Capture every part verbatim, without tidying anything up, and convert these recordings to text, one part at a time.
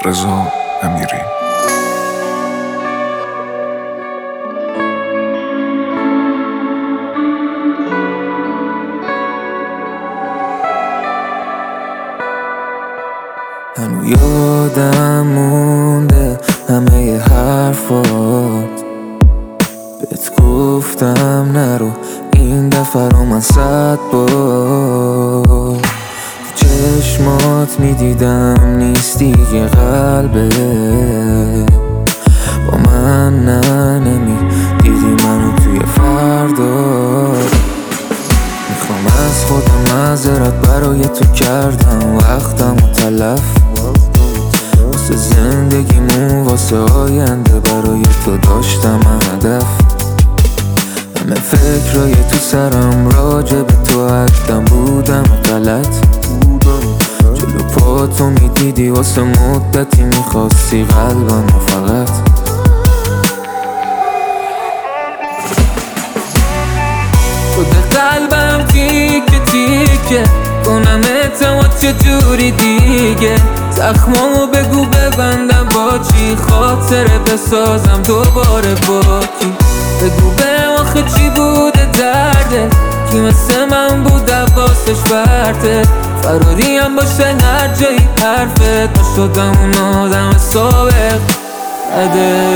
رضا امیری. هنو یادم مونده همه حرفات، بهت گفتم نرو این دفعه رو من صد بار تو چشمات میدیدم نیستی که قلبه با من نه نمی دیدی منو توی فردا. میخوام از خودم معذرت برای تو کردم، وقتم و تلف واسه زندگیمون واسه آینده برای تو داشتم هدف. همه فکرای تو سرم راجع به تو عدم بودم غلط، جلو پا تو میدیدی واسه مدتی میخواستی قلبم فقط. شده قلبم تیکه تیکه کنم اعتماد چجوری دیگه، زخمامو بگو ببندم با چی، خاطره بسازم دوباره با کی. بگو به آخه چی بوده درده، کی مثل من بود حواسش برده، فراریم باشه هر جایی حرفت. ما شدم اون آدم سابق بده.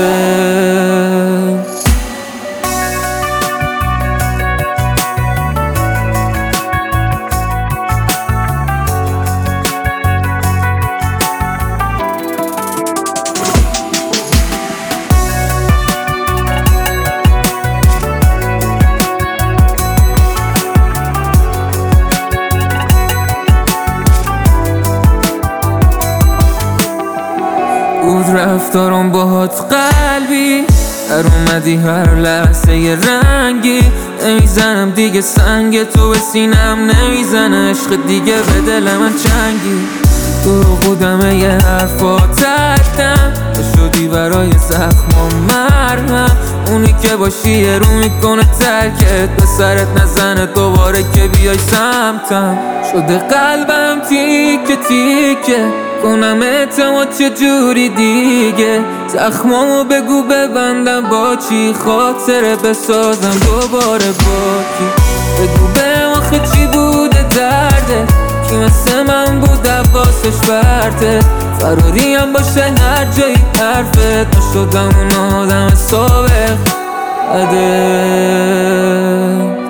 بود رفتارم باهات قلبی، در اومدی هر لحظه یه رنگی، نمیزنم دیگه سنگ تو به سینم، نمیزنه عشق دیگه به دل من چنگی. دروغ بودم یه حرفا تکتم، شدی برای زخمم مرهم، اونی که باشی یه رو میکنه ترکت، به سرت نزنه دوباره که بیای سمتم. شده قلبم تیکه تیکه کنم اعتماد چجوری دیگه، زخمامو بگو ببندم با چی، خاطره بسازم دوباره با کی. بگو به آخه چی بوده درده، کی مثل من بود حواسش برده، فراریم باشه هر جایی حرفت. ما شدم اون آدم سابق بده.